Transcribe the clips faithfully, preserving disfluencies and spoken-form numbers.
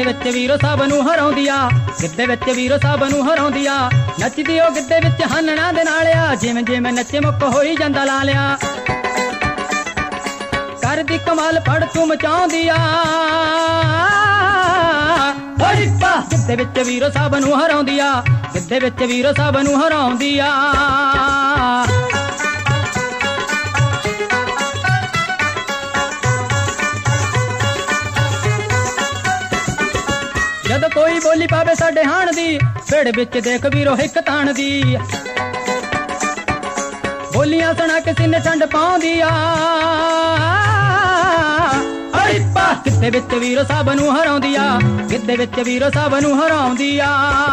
विच वीरो सब नूं हराउंदी आ, गिद्दे विच वीरो सब नूं हराउंदी आ। नचदी ओ गिद्दे विच हानणा दे नाल आ, जिवें जिवें नचे मुक होई जांदा लालिया। करदी कमाल फड़ तू मचाउंदी आ, गिद्दे विच वीरो सब नूं हराउंदी आ, गिद्दे विच वीरो सब नूं हराउंदी आ। जद कोई बोली पावे साडे हाण दी, भेड़ विच देख वीरो हिक ताण दी। बोलियां सुना के सीने ठंड पाउंदी आ, गिद्दे विच वीरो सब नूं हराउंदी आ, गिद्दे विच वीरो सब नूं हराउंदी आ।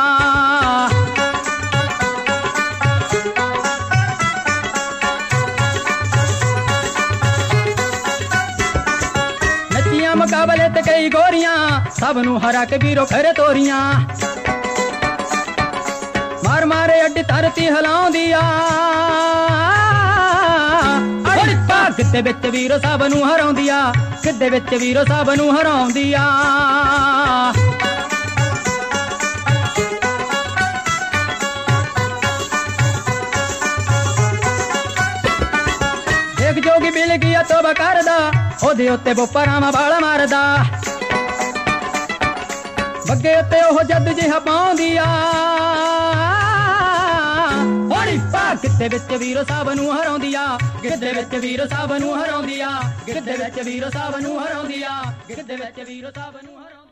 नचियां मुकाबले ते कई गोरियां, सब नूं हरा के वीरो खरे तोरियां। मार मारे अड्डी धरती हिलाउंदी आ, गिद्दे विच वीरो सब नूं हराउंदी आ, गिद्दे विच वीरो सब नूं हराउंदी आ। देख जोगी बिल गया तोबा करदा, ओदे उत्ते बोपरावां वाल मारदा। बग्गे उत्ते ओह जद जिहा पाउंदी आ, गिद्दे विच वीरो सब नूं हराउंदी आ, गिद्दे विच वीरो सब नूं हराउंदी आ, गिद्दे विच वीरो सब नूं हराउंदी आ, गिद्दे विच वीरो सब नूं हराउंदी आ।